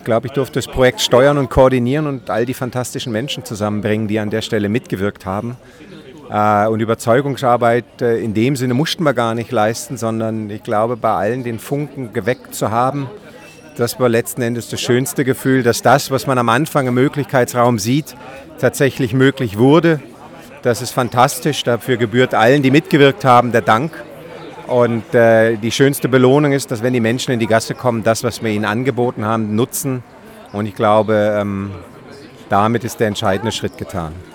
glaube, ich durfte das Projekt steuern und koordinieren und all die fantastischen Menschen zusammenbringen, die an der Stelle mitgewirkt haben. Und Überzeugungsarbeit in dem Sinne mussten wir gar nicht leisten, sondern ich glaube, bei allen den Funken geweckt zu haben, das war letzten Endes das schönste Gefühl, dass das, was man am Anfang im Möglichkeitsraum sieht, tatsächlich möglich wurde. Das ist fantastisch, dafür gebührt allen, die mitgewirkt haben, der Dank. Und die schönste Belohnung ist, dass wenn die Menschen in die Gasse kommen, das, was wir ihnen angeboten haben, nutzen. Und ich glaube, damit ist der entscheidende Schritt getan.